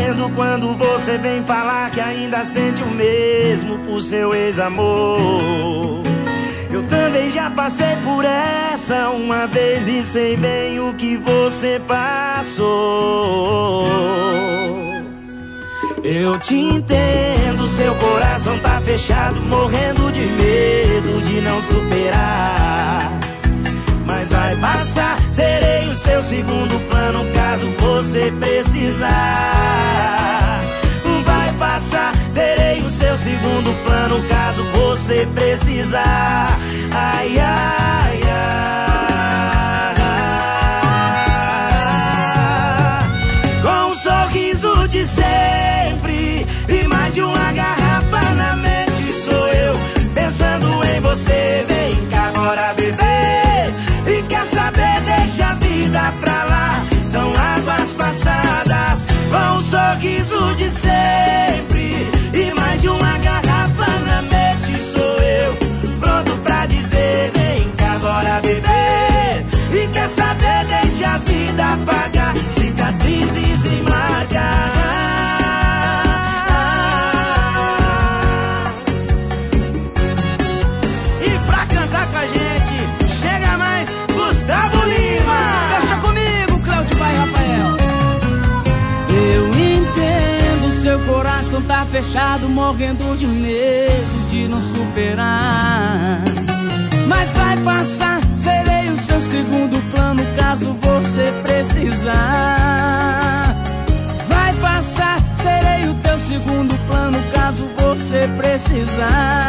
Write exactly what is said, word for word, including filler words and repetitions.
entendo quando você vem falar que ainda sente o mesmo por seu ex-amor. Eu também já passei por essa uma vez e sei bem o que você passou. Eu te entendo, seu coração tá fechado, morrendo de medo de não superar. Mas vai passar, serei o seu segundo plano caso você precisar. Vai passar, serei o seu segundo plano caso você precisar. Ai, ai, ai. Com um sorriso de sempre e mais de uma garrafa na mente, sou eu pensando em você. Vem cá agora, bebê, e quer saber, deixa a vida pra lá. São águas passadas. Com um sorriso de sempre e mais de uma garrafa na mente, sou eu pronto pra dizer: vem cá agora, bebê, e quer saber, deixa a vida apagar cicatrizes e marcas. E pra cantar com a gente, chega mais Gustavo Lima. Deixa comigo, Cláudio Pai Rafael. Eu entendo, seu coração tá fechado, morrendo de medo de não superar. Mas vai passar, serei o seu segundo plano caso você precisar. Vai passar, serei o teu segundo plano caso você precisar.